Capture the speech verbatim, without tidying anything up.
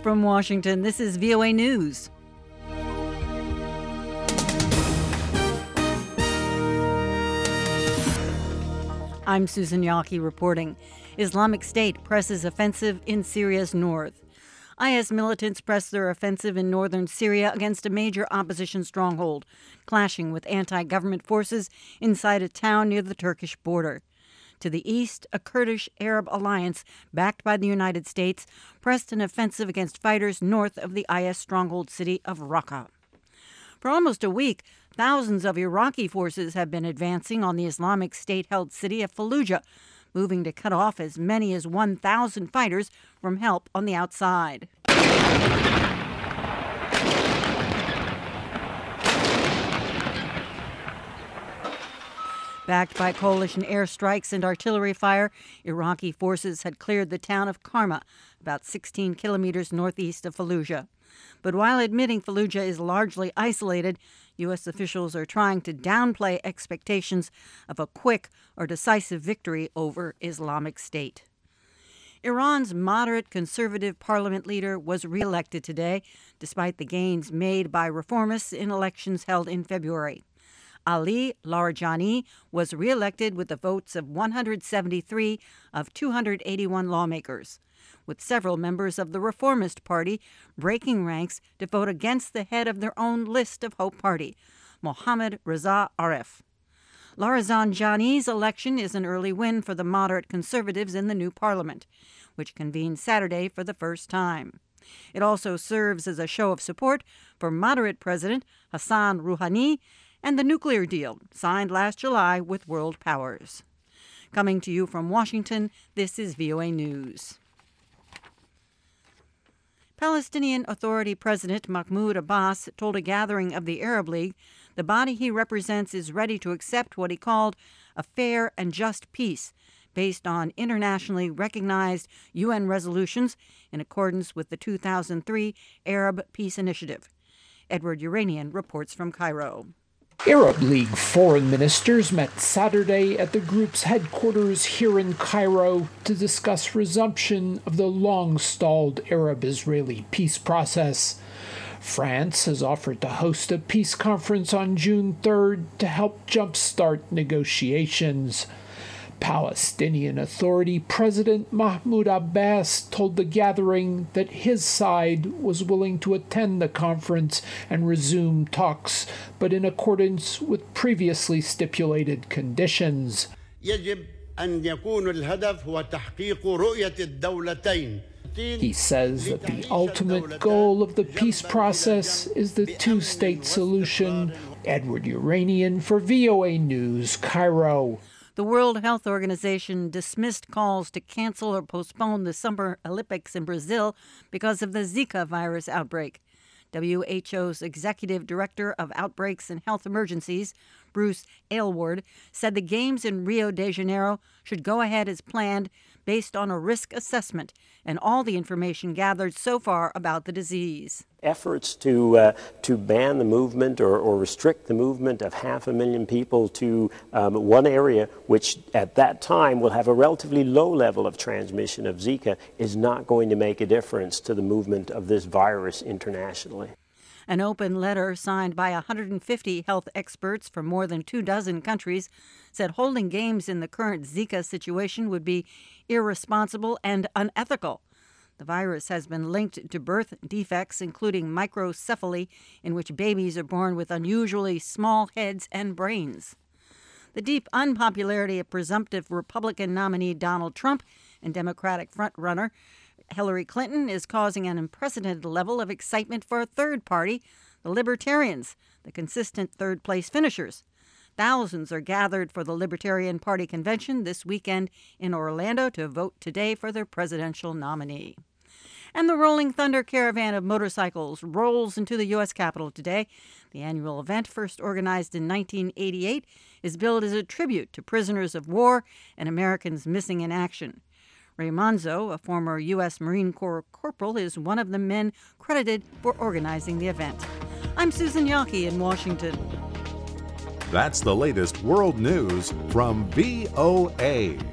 From Washington, this is V O A News. I'm Susan Yaki reporting. Islamic State presses offensive in Syria's north. I S militants press their offensive in northern Syria against a major opposition stronghold, clashing with anti-government forces inside a town near the Turkish border. To the east, a Kurdish Arab alliance backed by the United States pressed an offensive against fighters north of the I S stronghold city of Raqqa. For almost a week, thousands of Iraqi forces have been advancing on the Islamic State-held city of Fallujah, moving to cut off as many as one thousand fighters from help on the outside. Backed by coalition airstrikes and artillery fire, Iraqi forces had cleared the town of Karma, about sixteen kilometers northeast of Fallujah. But while admitting Fallujah is largely isolated, U S officials are trying to downplay expectations of a quick or decisive victory over Islamic State. Iran's moderate conservative parliament leader was reelected today, despite the gains made by reformists in elections held in February. Ali Larijani was reelected with the votes of one hundred seventy-three of two hundred eighty-one lawmakers, with several members of the Reformist Party breaking ranks to vote against the head of their own list of Hope Party, Mohammad Reza Aref. Larijani's election is an early win for the moderate conservatives in the new parliament, which convenes Saturday for the first time. It also serves as a show of support for moderate President Hassan Rouhani and the nuclear deal signed last July with world powers. Coming to you from Washington, this is V O A News. Palestinian Authority President Mahmoud Abbas told a gathering of the Arab League the body he represents is ready to accept what he called a fair and just peace based on internationally recognized U N resolutions in accordance with the two thousand three Arab Peace Initiative. Edward Uranian reports from Cairo. Arab League foreign ministers met Saturday at the group's headquarters here in Cairo to discuss resumption of the long-stalled Arab-Israeli peace process. France has offered to host a peace conference on June third to help jumpstart negotiations. Palestinian Authority President Mahmoud Abbas told the gathering that his side was willing to attend the conference and resume talks, but in accordance with previously stipulated conditions. يجب أن يكون الهدف هو تحقيق رؤية الدولتين. He says that the ultimate goal of the peace process is the two-state solution. Edward Uranian for V O A News, Cairo. The World Health Organization dismissed calls to cancel or postpone the Summer Olympics in Brazil because of the Zika virus outbreak. W H O's Executive Director of Outbreaks and Health Emergencies, Bruce Aylward, said the Games in Rio de Janeiro should go ahead as planned based on a risk assessment and all the information gathered so far about the disease. Efforts to uh, to ban the movement or, or restrict the movement of half a million people to um, one area, which at that time will have a relatively low level of transmission of Zika, is not going to make a difference to the movement of this virus internationally. An open letter signed by one hundred fifty health experts from more than two dozen countries said holding games in the current Zika situation would be irresponsible and unethical. The virus has been linked to birth defects, including microcephaly, in which babies are born with unusually small heads and brains. The deep unpopularity of presumptive Republican nominee Donald Trump and Democratic frontrunner Hillary Clinton is causing an unprecedented level of excitement for a third party, the Libertarians, the consistent third-place finishers. Thousands are gathered for the Libertarian Party convention this weekend in Orlando to vote today for their presidential nominee. And the Rolling Thunder Caravan of motorcycles rolls into the U S Capitol today. The annual event, first organized in nineteen eighty-eight, is billed as a tribute to prisoners of war and Americans missing in action. Ray Manzo, a former U S Marine Corps corporal, is one of the men credited for organizing the event. I'm Susan Yaki in Washington. That's the latest world news from V O A.